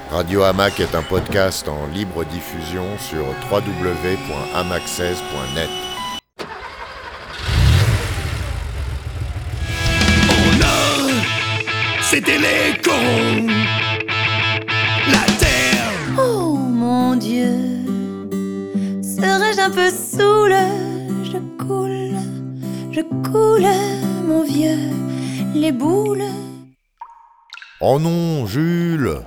Radio Hamac est un podcast en libre diffusion sur www.hamac16.net. Oh non, c'était les corons, la terre. Oh mon Dieu, serais-je un peu saoule? Je coule, mon vieux, les boules. Oh non, Jules!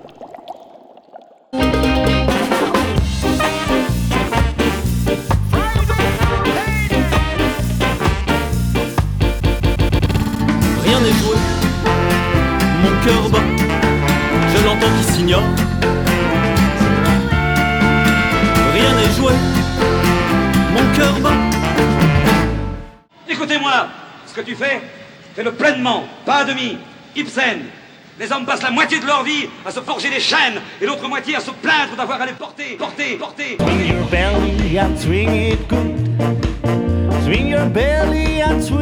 Rien n'est joué, mon cœur bat, je l'entends qui s'ignore. Rien n'est joué, mon cœur bat. Écoutez-moi, ce que tu fais, fais-le pleinement, pas à demi. Ibsen. Les hommes passent la moitié de leur vie à se forger des chaînes et l'autre moitié à se plaindre d'avoir à les porter. Swing your belly and swing it good. Swing your belly and swing